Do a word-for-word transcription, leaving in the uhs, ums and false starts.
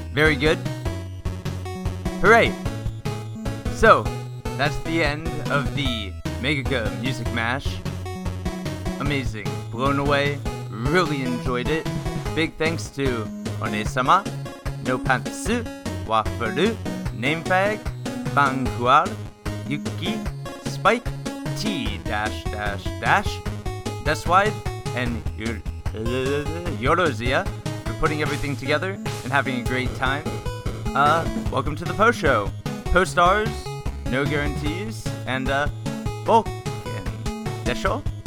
Very good. Hooray! So, that's the end of the Megaga Music Mash. Amazing. Blown away. Really enjoyed it. Big thanks to One-sama, No Pantsu, Waffle, Namefag, Banguar, Yuki, Spike, T dash dash dash, Deswide, and Yor- uh, Yorozia for putting everything together and having a great time. Uh, welcome to the post show. Post stars, no guarantees, and uh, Vulcan. Desho?